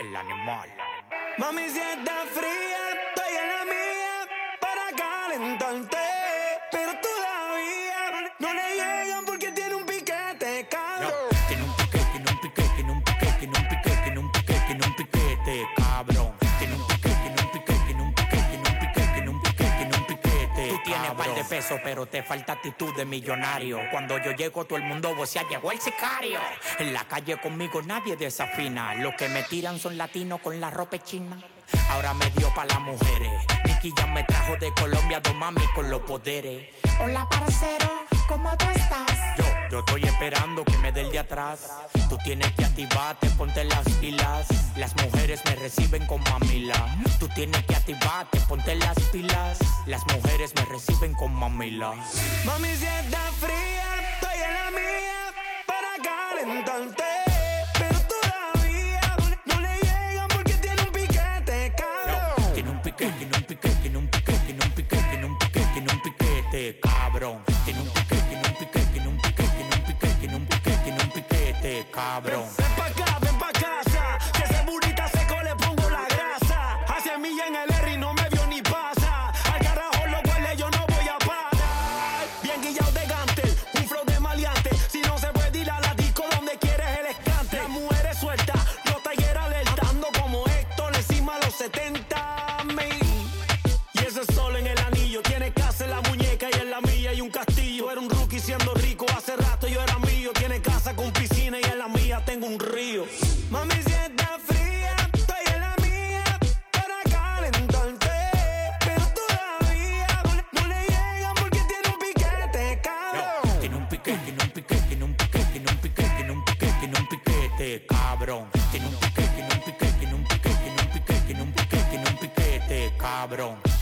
El animal. Mami, si está fría, estoy en la mía para calentarte. Pero todavía no le llegan porque tiene un piquete, cabrón. Tiene un piquete, tiene un piquete, tiene un piquete, tiene un piquete, tiene un piquete, tiene un piquete, cabrón. Tiene un piquete, tiene un piquete, tiene un piquete, tiene un piquete, tiene un piquete, tiene un piquete. Tú tienes par de pesos, pero te falta actitud de millonario. Cuando yo llego, todo el mundo vocea, llegó el sicario. En la calle conmigo nadie desafina. Los que me tiran son latinos con la ropa china. Ahora me dio pa' las mujeres. Nicky ya me trajo de Colombia dos mami con los poderes. Hola parcero, ¿cómo tú estás? Yo estoy esperando que me dé el de atrás. Tú tienes que activarte, ponte las pilas. Las mujeres me reciben con mamila. Tú tienes que activarte, ponte las pilas. Las mujeres me reciben con mamila. Mami, si está fría, estoy en la mía para calentarte. Pero todavía no le llegan porque tiene un piquete, cabrón. Tiene un piquete, tiene un piquete, tiene un piquete, tiene un piquete, tiene un piquete, tiene un piquete, cabrón. Tiene un piquete, tiene un piquete, tiene un piquete, tiene un piquete, tiene un piquete, tiene un piquete, cabrón. Ven pa' casa, que ese burrita seco le pongo la grasa. Hace milla en el R y no me vio ni pasa. Al carajo lo huele, yo no voy a parar. Bien guillado de gantel, un flow de maleante. Si no se puede ir a la disco donde quieres el escante. Las mujeres sueltas, los talleres alertando como Héctor encima de los 70.000. Y ese sol en el anillo, tiene casa en la muñeca y en la mía hay un castillo. Era un rookie siendo rico, hace rato yo era mío. Tiene casa con piscina y en la mía tengo un río. Mami, si está fría, estoy en la mía para calentarte. Pero todavía no le llegan porque tiene un piquete, cabrón. Tiene un piquete, tiene un piquete, tiene un piquete, tiene un piquete, tiene un piquete, tiene un piquete, cabrón. Tiene un piquete, tiene un piquete, tiene un piquete, tiene un piquete, tiene un piquete, tiene un piquete, cabrón.